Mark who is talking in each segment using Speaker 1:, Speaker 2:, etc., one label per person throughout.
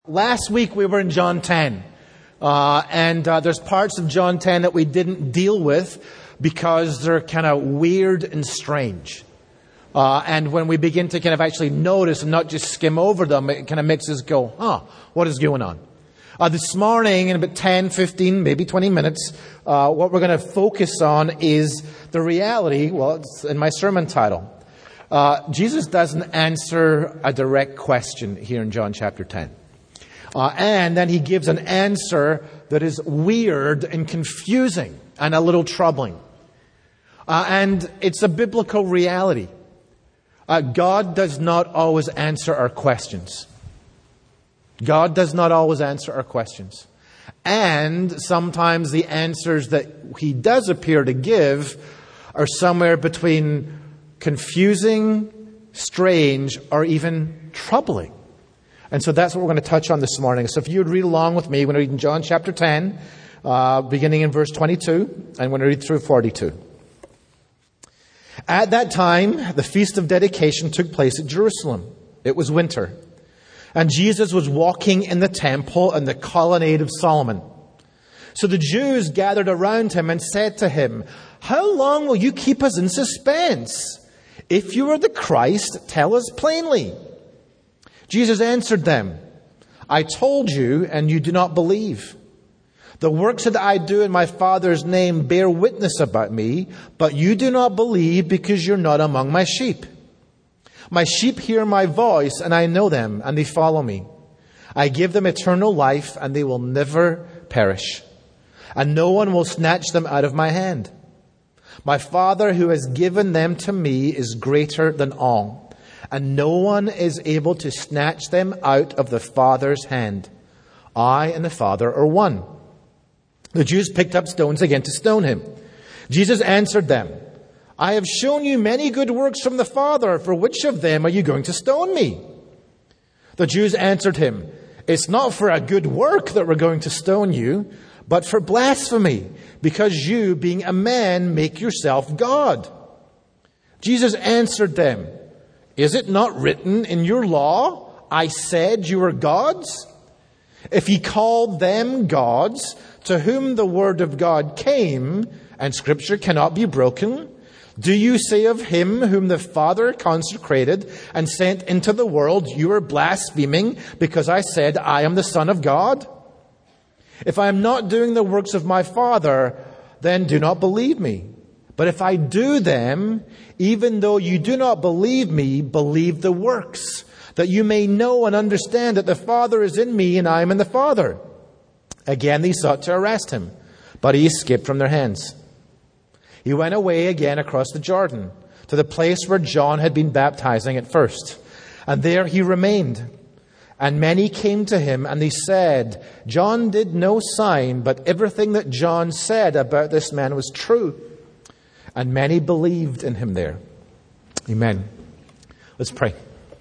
Speaker 1: Last week we were in John 10, and there's parts of John 10 that we didn't deal with because they're kind of weird and strange. And when we begin to kind of actually notice and not just skim over them, it kind of makes us go, what is going on? This morning, in about 10, 15, maybe 20 minutes, what we're going to focus on is the reality, it's in my sermon title. Jesus doesn't answer a direct question here in John chapter 10. And then he gives an answer that is weird and confusing and a little troubling. And it's a biblical reality. God does not always answer our questions. God does not always answer our questions. And sometimes the answers that he does appear to give are somewhere between confusing, strange, or even troubling. And so that's what we're going to touch on this morning. So if you would read along with me, we're going to read in John chapter 10, beginning in verse 22, and we're going to read through 42. At that time, the Feast of Dedication took place at Jerusalem. It was winter. And Jesus was walking in the temple in the colonnade of Solomon. So the Jews gathered around him and said to him, "How long will you keep us in suspense? If you are the Christ, tell us plainly." Jesus answered them, "I told you, and you do not believe. The works that I do in my Father's name bear witness about me, but you do not believe because you're not among my sheep. My sheep hear my voice, and I know them, and they follow me. I give them eternal life, and they will never perish, and no one will snatch them out of my hand. My Father who has given them to me is greater than all, and no one is able to snatch them out of the Father's hand. I and the Father are one." The Jews picked up stones again to stone him. Jesus answered them, "I have shown you many good works from the Father. For which of them are you going to stone me?" The Jews answered him, "It's not for a good work that we're going to stone you, but for blasphemy, because you, being a man, make yourself God." Jesus answered them, "Is it not written in your law, 'I said you are gods'? If he called them gods, to whom the word of God came, and Scripture cannot be broken, do you say of him whom the Father consecrated and sent into the world, 'You are blaspheming because I said I am the Son of God'? If I am not doing the works of my Father, then do not believe me. But if I do them, even though you do not believe me, believe the works, that you may know and understand that the Father is in me and I am in the Father." Again they sought to arrest him, but he escaped from their hands. He went away again across the Jordan, to the place where John had been baptizing at first. And there he remained. And many came to him, and they said, "John did no sign, but everything that John said about this man was true." And many believed in him there. Amen. Let's pray.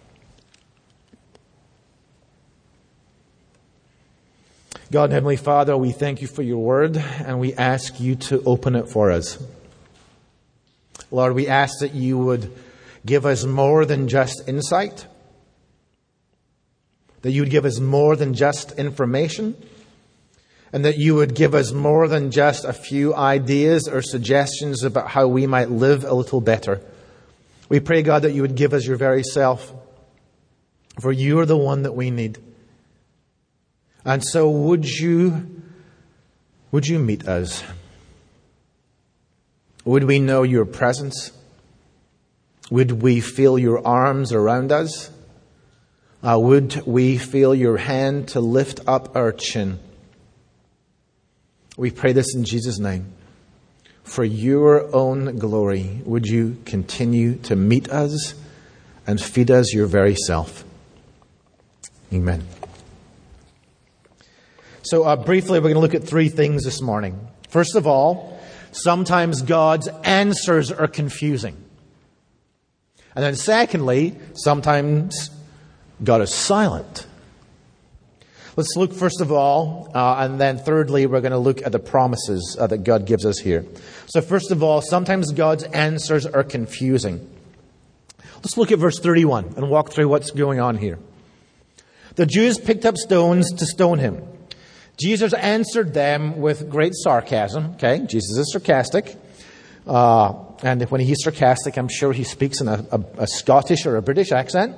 Speaker 1: God and Heavenly Father, we thank you for your word, and we ask you to open it for us. Lord, we ask that you would give us more than just insight, that you would give us more than just information, and that you would give us more than just a few ideas or suggestions about how we might live a little better. We pray, God, that you would give us your very self, for you are the one that we need. And so would you meet us? Would we know your presence? Would we feel your arms around us? Would we feel your hand to lift up our chin? We pray this in Jesus' name. For your own glory, would you continue to meet us and feed us your very self? Amen. So briefly, we're going to look at three things this morning. First of all, sometimes God's answers are confusing. And then secondly, sometimes God is silent. Let's look first of all, and then thirdly, we're going to look at the promises that God gives us here. So first of all, sometimes God's answers are confusing. Let's look at verse 31 and walk through what's going on here. The Jews picked up stones to stone him. Jesus answered them with great sarcasm. Okay, Jesus is sarcastic. And when he's sarcastic, I'm sure he speaks in a Scottish or a British accent.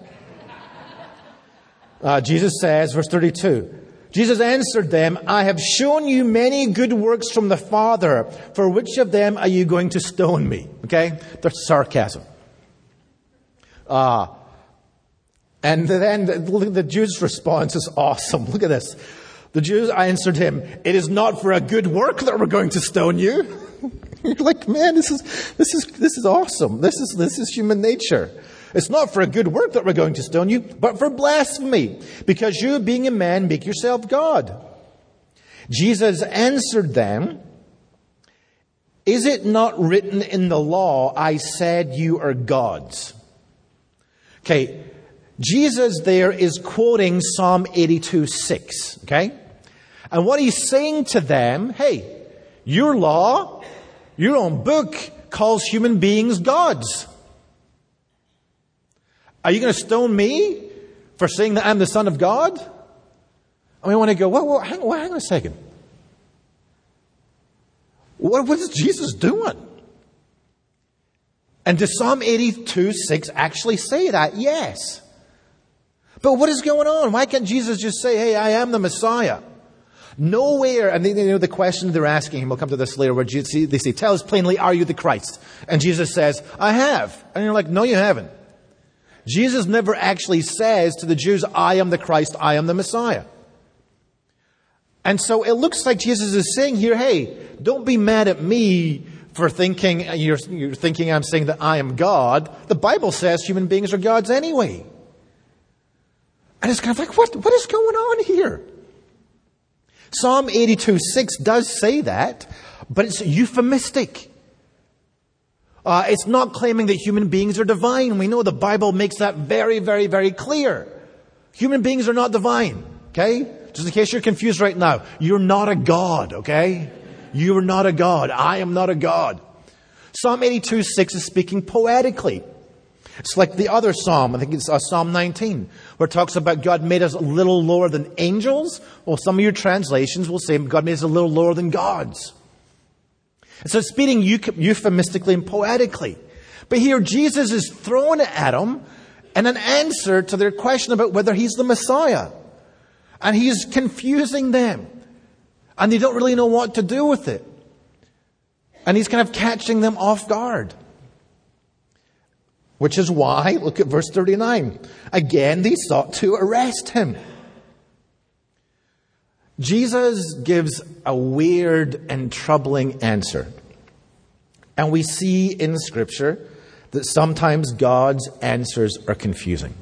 Speaker 1: Jesus says, verse 32, Jesus answered them, I have shown you many good works from the Father. For which of them are you going to stone me? Okay, that's sarcasm. And then the Jews' response is awesome. Look at this. The Jews answered him, it is not for a good work that we're going to stone you. You're like, man, this is awesome. This is human nature. It's not for a good work that we're going to stone you, but for blasphemy, because you, being a man, make yourself God. Jesus answered them, is it not written in the law, I said you are gods? Okay, Jesus there is quoting Psalm 82:6, okay? And what he's saying to them, hey, your law, your own book calls human beings gods. Are you going to stone me for saying that I'm the Son of God? And we want to go, well, hang on a second. What is Jesus doing? And does Psalm 82:6 actually say that? Yes. But what is going on? Why can't Jesus just say, hey, I am the Messiah? Nowhere, and the question they're asking him, we'll come to this later, where they say, tell us plainly, are you the Christ? And Jesus says, I have. And you're like, no, you haven't. Jesus never actually says to the Jews, I am the Christ, I am the Messiah. And so it looks like Jesus is saying here, hey, don't be mad at me for thinking, you're thinking I'm saying that I am God. The Bible says human beings are gods anyway. And it's kind of like, what is going on here? Psalm 82:6 does say that, but it's euphemistic. It's not claiming that human beings are divine. We know the Bible makes that very, very, very clear. Human beings are not divine, okay? Just in case you're confused right now, you're not a god, okay? You are not a god. I am not a god. Psalm 82:6 is speaking poetically. It's like the other psalm, I think it's Psalm 19, where it talks about God made us a little lower than angels. Well, some of your translations will say God made us a little lower than gods. So it's speaking euphemistically and poetically. But here Jesus is throwing it at them in an answer to their question about whether he's the Messiah. And he's confusing them. And they don't really know what to do with it. And he's kind of catching them off guard. Which is why, look at verse 39. Again, they sought to arrest him. Jesus gives a weird and troubling answer. And we see in Scripture that sometimes God's answers are confusing.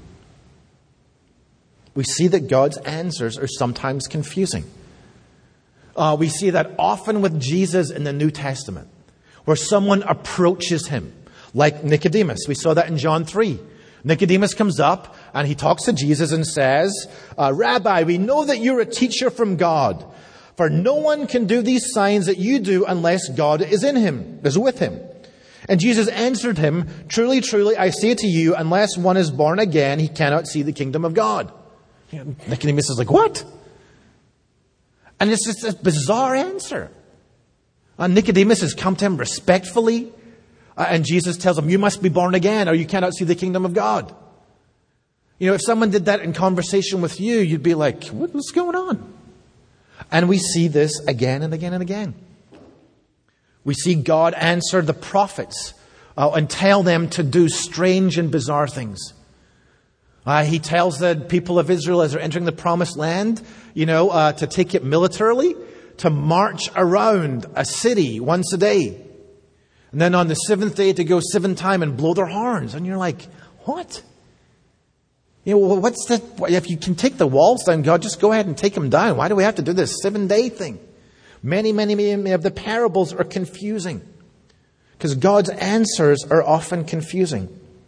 Speaker 1: We see that God's answers are sometimes confusing. We see that often with Jesus in the New Testament, where someone approaches him, like Nicodemus. We saw that in John 3. Nicodemus comes up and he talks to Jesus and says, Rabbi, we know that you're a teacher from God, for no one can do these signs that you do unless God is with him. And Jesus answered him, truly, truly, I say to you, unless one is born again, he cannot see the kingdom of God. Nicodemus is like, what? And it's just a bizarre answer. Nicodemus has come to him respectfully. And Jesus tells him, you must be born again or you cannot see the kingdom of God. You know, if someone did that in conversation with you, you'd be like, what's going on? And we see this again and again and again. We see God answer the prophets and tell them to do strange and bizarre things. He tells the people of Israel as they're entering the promised land, to take it militarily, to march around a city once a day. And then on the seventh day to go 7 times and blow their horns. And you're like, what? What's that? If you can take the walls down, God, just go ahead and take them down. Why do we have to do this 7-day thing? Many of the parables are confusing. Because God's answers are often confusing.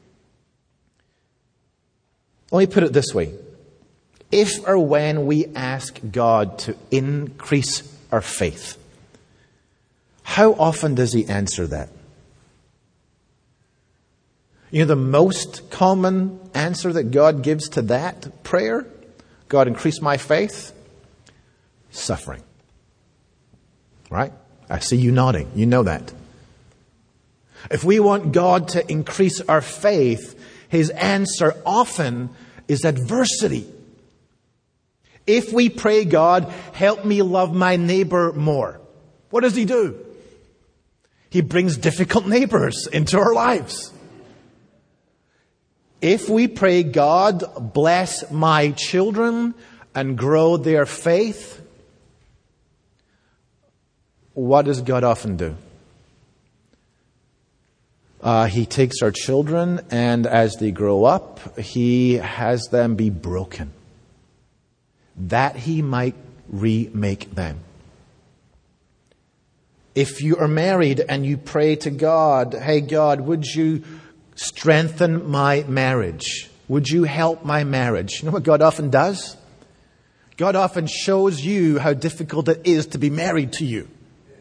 Speaker 1: Let me put it this way. If or when we ask God to increase our faith, how often does he answer that? The most common answer that God gives to that prayer God, increase my faith? Suffering. Right? I see you nodding. You know that. If we want God to increase our faith, His answer often is adversity. If we pray, God, help me love my neighbor more, what does He do? He brings difficult neighbors into our lives. If we pray, God, bless my children and grow their faith, what does God often do? He takes our children, and as they grow up, He has them be broken, that He might remake them. If you are married and you pray to God, hey God, would you strengthen my marriage? Would you help my marriage? You know what God often does? God often shows you how difficult it is to be married to you.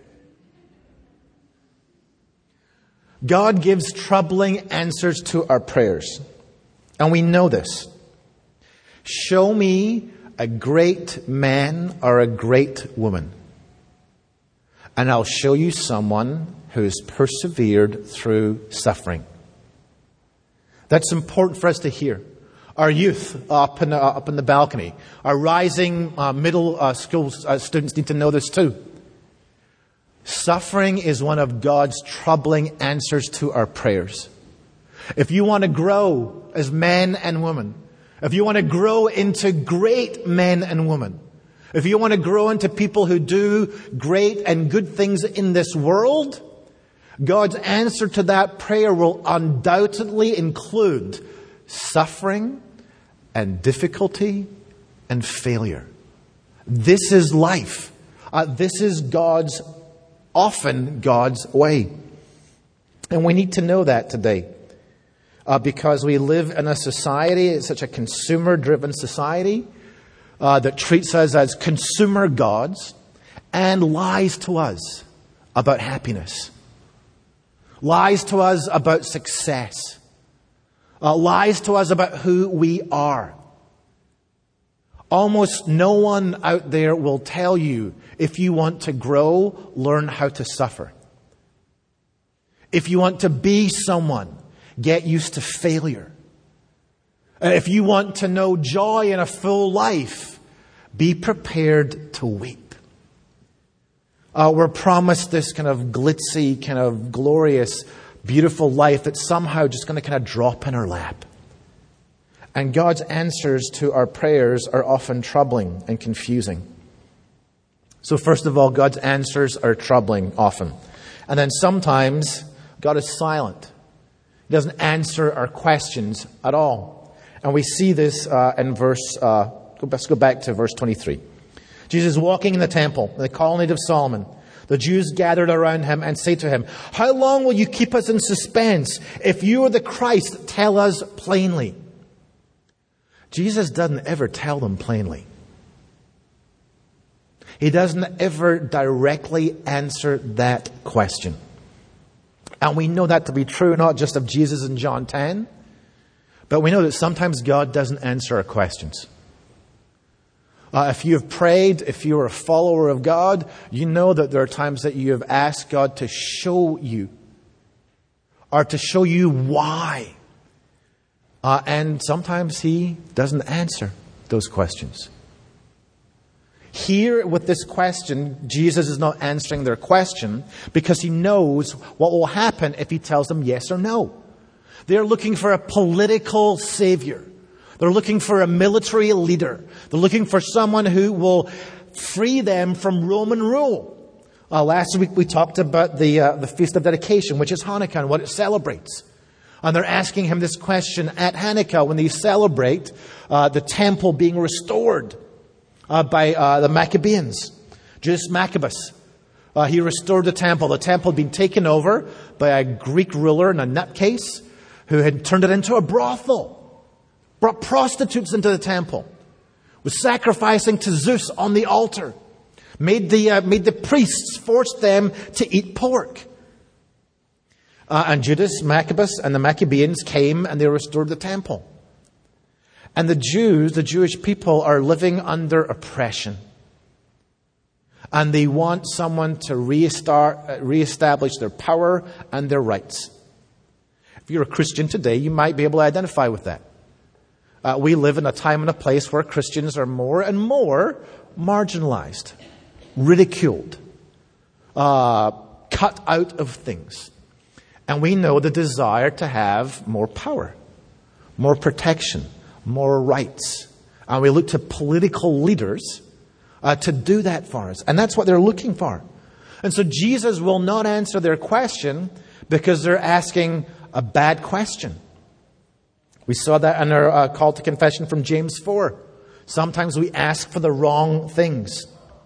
Speaker 1: God gives troubling answers to our prayers. And we know this. Show me a great man or a great woman, and I'll show you someone who has persevered through suffering. That's important for us to hear. Our youth up in the balcony, our rising middle school students need to know this too. Suffering is one of God's troubling answers to our prayers. If you want to grow as men and women, if you want to grow into great men and women, if you want to grow into people who do great and good things in this world, God's answer to that prayer will undoubtedly include suffering and difficulty and failure. This is life. This is often God's way. And we need to know that today. Because we live in a society, it's such a consumer-driven society that treats us as consumer gods and lies to us about happiness. Lies to us about success. Lies to us about who we are. Almost no one out there will tell you, if you want to grow, learn how to suffer. If you want to be someone, get used to failure. If you want to know joy in a full life, be prepared to weep. We're promised this kind of glitzy, kind of glorious, beautiful life that's somehow just going to kind of drop in our lap. And God's answers to our prayers are often troubling and confusing. So first of all, God's answers are troubling often. And then sometimes God is silent. He doesn't answer our questions at all. And we see this in let's go back to verse 23. Jesus is walking in the temple, in the colonnade of Solomon. The Jews gathered around him and say to him, "How long will you keep us in suspense? If you are the Christ, tell us plainly." Jesus doesn't ever tell them plainly. He doesn't ever directly answer that question. And we know that to be true not just of Jesus in John 10, but we know that sometimes God doesn't answer our questions. If you have prayed, if you are a follower of God, you know that there are times that you have asked God to show you, or to show you why. And sometimes He doesn't answer those questions. Here with this question, Jesus is not answering their question because He knows what will happen if He tells them yes or no. They're looking for a political savior. They're looking for a military leader. They're looking for someone who will free them from Roman rule. Last week we talked about the Feast of Dedication, which is Hanukkah, and what it celebrates. And they're asking Him this question at Hanukkah when they celebrate the temple being restored by the Maccabees. Judas Maccabeus. He restored the temple. The temple had been taken over by a Greek ruler and a nutcase who had turned it into a brothel. Brought prostitutes into the temple. Was sacrificing to Zeus on the altar. Made the priests, forced them to eat pork. And Judas Maccabeus and the Maccabees came and they restored the temple. And the Jewish people are living under oppression. And they want someone to reestablish their power and their rights. If you're a Christian today, you might be able to identify with that. We live in a time and a place where Christians are more and more marginalized, ridiculed, cut out of things. And we know the desire to have more power, more protection, more rights. And we look to political leaders to do that for us. And that's what they're looking for. And so Jesus will not answer their question because they're asking a bad question. We saw that in our call to confession from James 4. Sometimes we ask for the wrong things.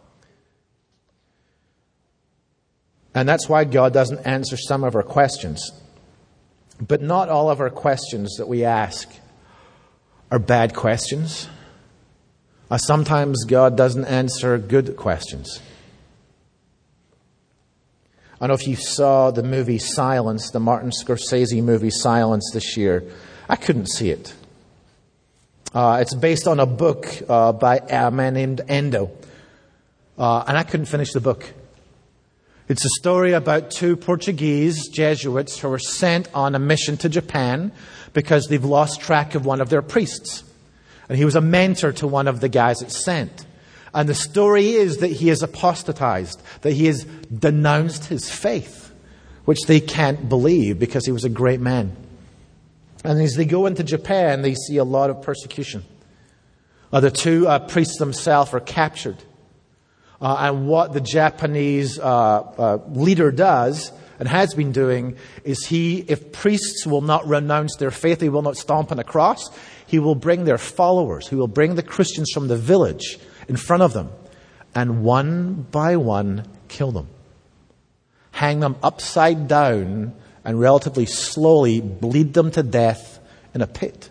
Speaker 1: And that's why God doesn't answer some of our questions. But not all of our questions that we ask are bad questions. Sometimes God doesn't answer good questions. I don't know if you saw the movie Silence, the Martin Scorsese movie Silence this year. I couldn't see it. It's based on a book by a man named Endo. And I couldn't finish the book. It's a story about two Portuguese Jesuits who were sent on a mission to Japan because they've lost track of one of their priests. And he was a mentor to one of the guys it's sent. And the story is that he has apostatized, that he has denounced his faith, which they can't believe because he was a great man. And as they go into Japan, they see a lot of persecution. The two priests themselves are captured. And what the Japanese leader does and has been doing is if priests will not renounce their faith, they will not stomp on a cross, he will bring their followers, he will bring the Christians from the village in front of them, and one by one kill them. Hang them upside down and relatively slowly bleed them to death in a pit.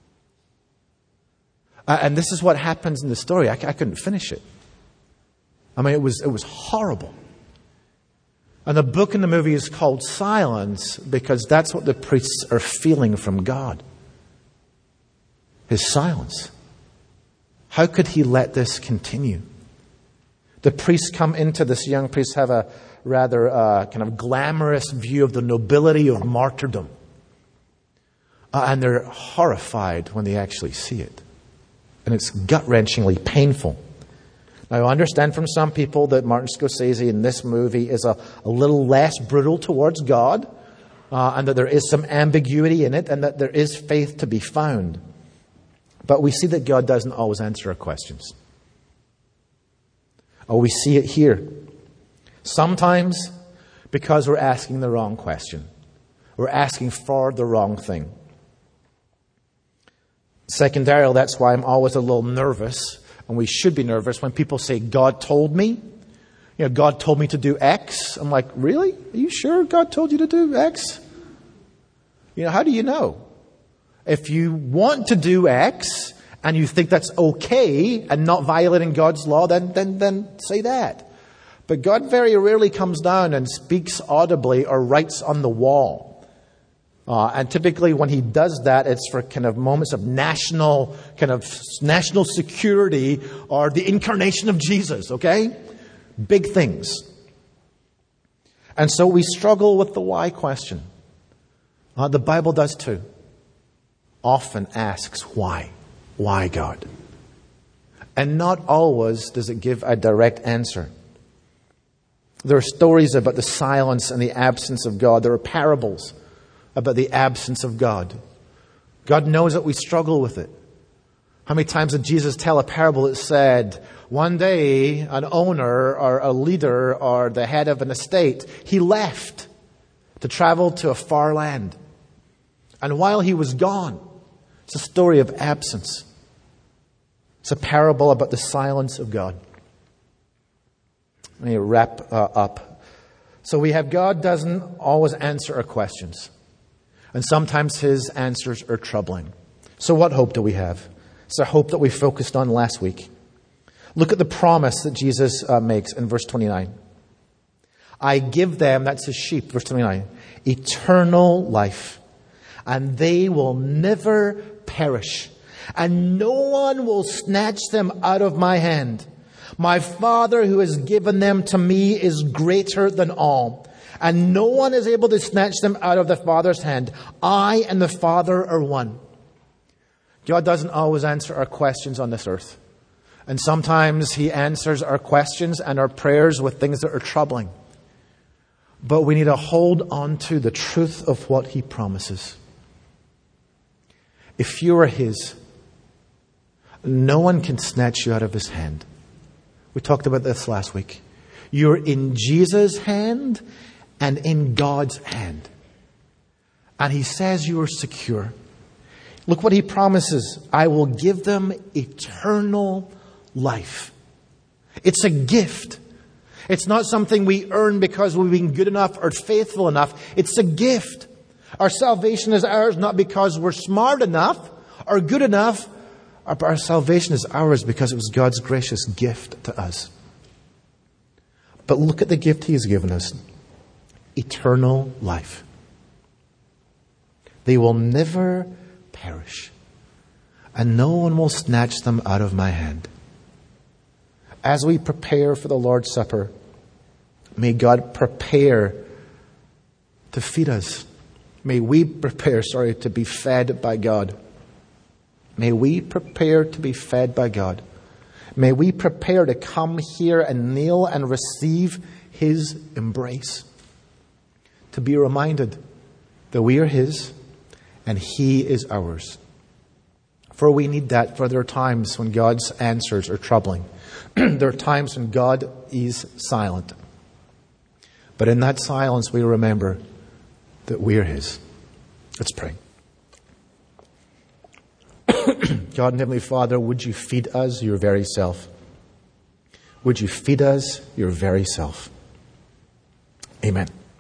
Speaker 1: And this is what happens in the story. I couldn't finish it. I mean, it was horrible. And the book and the movie is called Silence because that's what the priests are feeling from God. His silence. How could he let this continue? The priests come into this, young priests have a rather kind of glamorous view of the nobility of martyrdom. And they're horrified when they actually see it. And it's gut-wrenchingly painful. Now, I understand from some people that Martin Scorsese in this movie is a little less brutal towards God, and that there is some ambiguity in it, and that there is faith to be found. But we see that God doesn't always answer our questions. We see it here. Sometimes because we're asking the wrong question. We're asking for the wrong thing. Secondarily, that's why I'm always a little nervous, and we should be nervous, when people say, God told me. You know, God told me to do X. I'm like, really? Are you sure God told you to do X? You know, how do you know? If you want to do X and you think that's okay and not violating God's law, then say that. But God very rarely comes down and speaks audibly or writes on the wall. And typically when he does that, it's for kind of moments of national security or the incarnation of Jesus, okay? Big things. And so we struggle with the why question. The Bible does too. Often asks why. Why, God? And not always does it give a direct answer. There are stories about the silence and the absence of God. There are parables about the absence of God. God knows that we struggle with it. How many times did Jesus tell a parable that said, one day an owner or a leader or the head of an estate, he left to travel to a far land. And while he was gone, it's a story of absence. It's a parable about the silence of God. Let me wrap up. So we have God doesn't always answer our questions. And sometimes his answers are troubling. So what hope do we have? It's a hope that we focused on last week. Look at the promise that Jesus makes in verse 29. I give them, that's his sheep, verse 29, eternal life. And they will never perish. and no one will snatch them out of my hand. My Father who has given them to me is greater than all, and no one is able to snatch them out of the Father's hand. I and the Father are one. God doesn't always answer our questions on this earth. And sometimes He answers our questions and our prayers with things that are troubling. But we need to hold on to the truth of what He promises. If you are His, no one can snatch you out of His hand. We talked about this last week. You're in Jesus' hand and in God's hand. And He says you are secure. Look what He promises. I will give them eternal life. It's a gift. It's not something we earn because we've been good enough or faithful enough. It's a gift. Our salvation is ours not because we're smart enough or good enough. Our salvation is ours because it was God's gracious gift to us. But look at the gift He has given us. Eternal life. They will never perish, and no one will snatch them out of my hand. As we prepare for the Lord's Supper, may God prepare to feed us. May we prepare, to be fed by God. May we prepare to be fed by God. May we prepare to come here and kneel and receive His embrace. To be reminded that we are His and He is ours. For we need that, for there are times when God's answers are troubling. There are times when God is silent. But in that silence we remember that we are His. Let's pray. God and Heavenly Father, would you feed us your very self? Would you feed us your very self? Amen.